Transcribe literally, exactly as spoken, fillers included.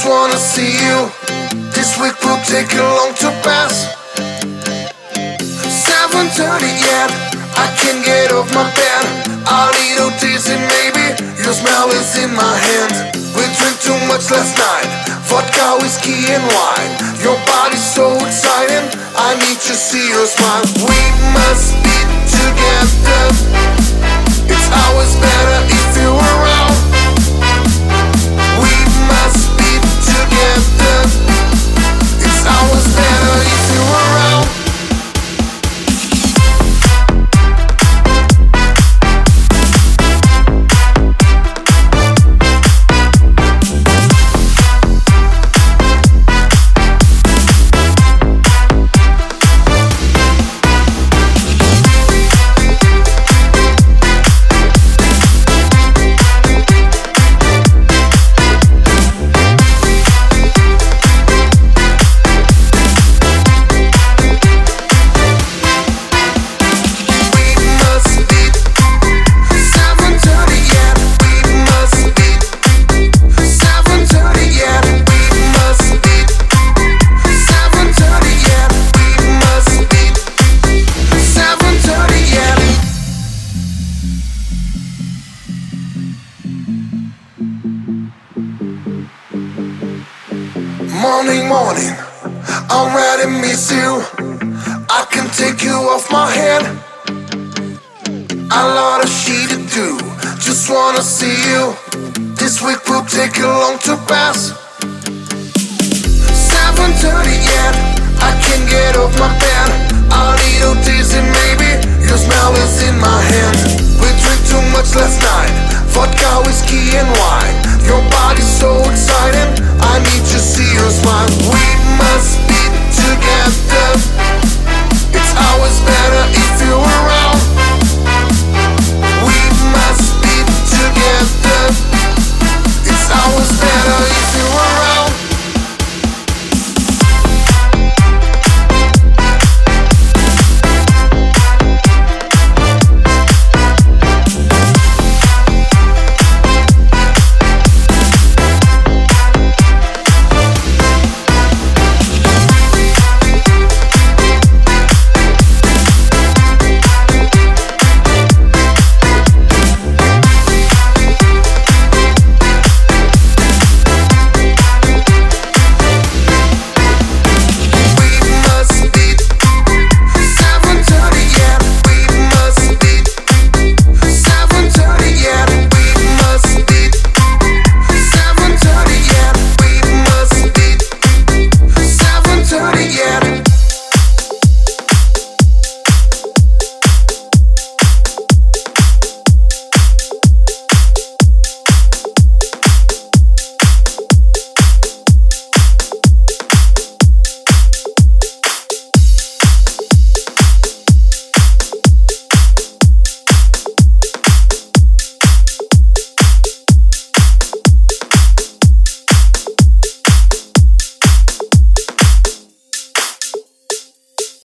wanna see you. This week will take you long to pass. seven thirty yet, I can't get off my bed. A little dizzy maybe, your smell is in my hand. We drank too much last night, vodka, whiskey and wine. Your body's so exciting, I need to see your smile. We must be together, it's always better if you're around. We must be together, it's always better if you're around. Morning, morning, I'm ready to miss you. I can take you off my head. A lot of shit to do, just wanna see you. This week will take you long to pass. seven thirty yet, I can't get off my bed. A little dizzy maybe, your smell is in my hand. We drank too much last night,